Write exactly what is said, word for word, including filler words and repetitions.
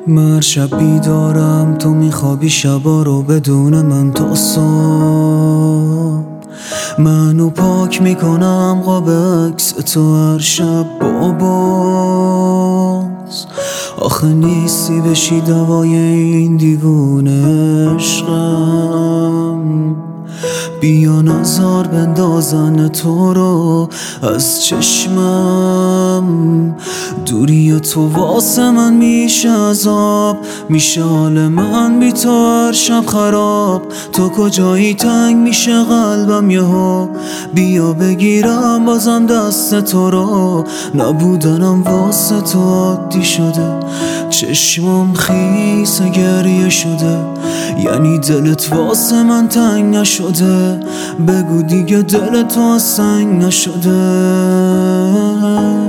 من شب بیدارم، تو میخوابی شبا رو بدون من تا صبح. منو پاک میکنم قاب عکس تو هر شب باباز. آخه نیستی بشی دوای این دیوونه عشقم. بیا نظر بندازن تو رو از چشمم. دوری تو واسه من میشه عذاب، میشه حال من بی تو هر شب خراب. تو کجایی تنگ میشه قلبم یهو، بیا بگیرم بازم دست تو رو. نبودنم واسه تو عادی شده، چشمم خیس گریه شده. یعنی دلت واسه من تنگ نشده؟ بگو دیگه دلت واسه سنگ نشده؟